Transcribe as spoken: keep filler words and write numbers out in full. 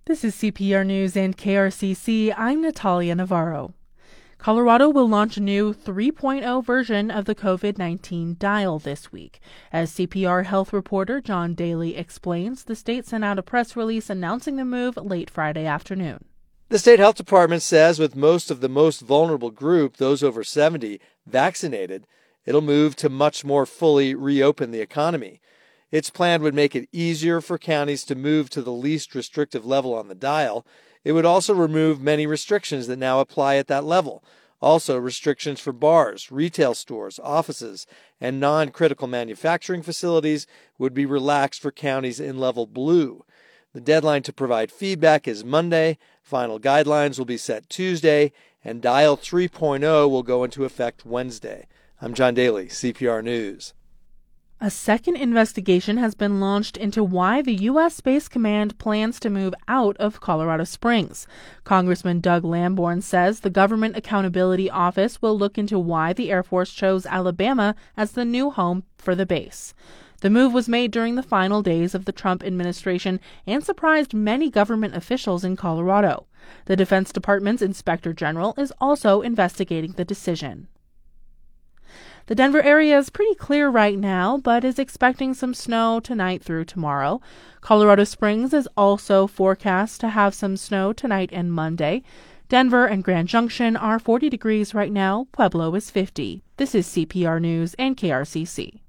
This is C P R News and K R C C. I'm Natalia Navarro. Colorado will launch a new three point oh version of the COVID nineteen dial this week. As C P R health reporter John Daly explains, the state sent out a press release announcing the move late Friday afternoon. The state health department says with most of the most vulnerable group, those over seventy, vaccinated, it'll move to much more fully reopen the economy. Its plan would make it easier for counties to move to the least restrictive level on the dial. It would also remove many restrictions that now apply at that level. Also, restrictions for bars, retail stores, offices, and non-critical manufacturing facilities would be relaxed for counties in level blue. The deadline to provide feedback is Monday. Final guidelines will be set Tuesday, and Dial three point oh will go into effect Wednesday. I'm John Daly, C P R News. A second investigation has been launched into why the U S Space Command plans to move out of Colorado Springs. Congressman Doug Lamborn says the Government Accountability Office will look into why the Air Force chose Alabama as the new home for the base. The move was made during the final days of the Trump administration and surprised many government officials in Colorado. The Defense Department's Inspector General is also investigating the decision. The Denver area is pretty clear right now, but is expecting some snow tonight through tomorrow. Colorado Springs is also forecast to have some snow tonight and Monday. Denver and Grand Junction are forty degrees right now. Pueblo is fifty. This is C P R News and K R C C.